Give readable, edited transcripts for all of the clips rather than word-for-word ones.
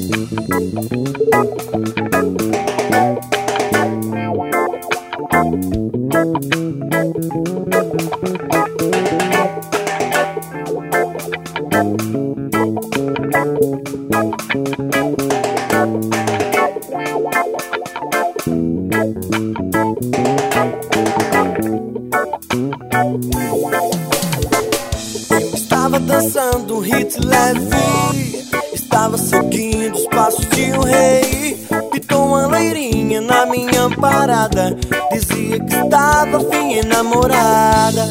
Eu estava dançando um hit leve, estava seguindo os passos de um rei. Pitou uma loirinha na minha parada, dizia que estava afim em namorada.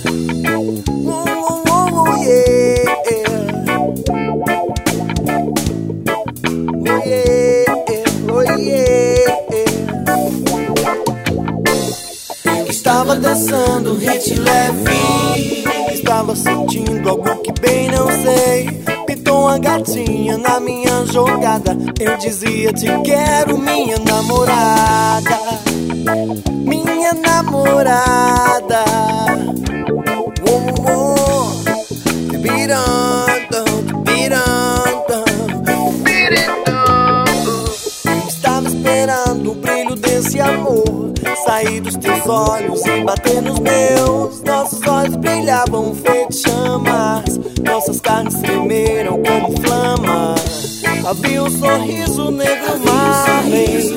Yeah. Oh yeah. Eu estava dançando um hit leve, estava sentindo algo que bem não sei. Pintou uma gatinha na minha jogada, eu dizia te quero minha namorada. Minha namorada. Estava esperando o brilho desse amor sair dos teus olhos e bater nos meus. Nossos olhos brilhavam feito chamas, nossas carnes tremeram como flama. Havia um sorriso negro Marley.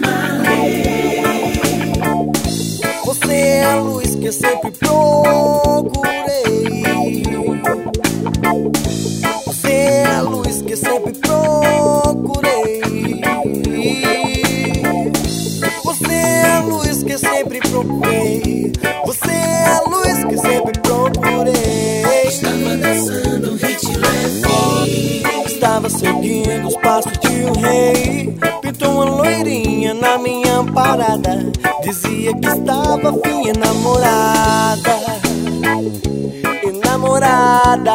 Você é a luz que eu sempre procurei. Você é a luz que eu sempre procurei. Você é a luz que eu sempre procurei. Você é a luz que eu sempre procurei. Estava dançando um hit leve, estava seguindo os passos de um rei. Pintou uma loirinha na minha parada, dizia que estava afim em namorada. Enamorada.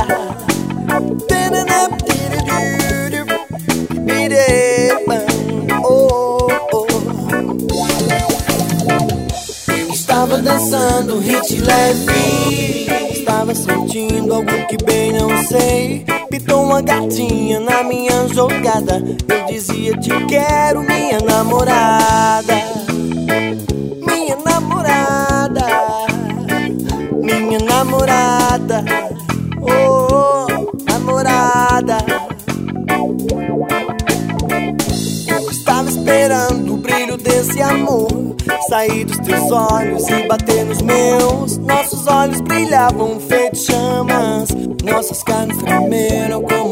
Estava dançando um hit leve, estava sentindo algo que bem não sei. Pintou uma gatinha na minha jogada, eu dizia te quero minha namorada. Minha namorada. Minha namorada. Oh, namorada. Eu estava esperando o brilho desse amor sair dos teus olhos e bater nos meus. Nossos olhos brilhavam feito chamas, nossas carnes tremeram como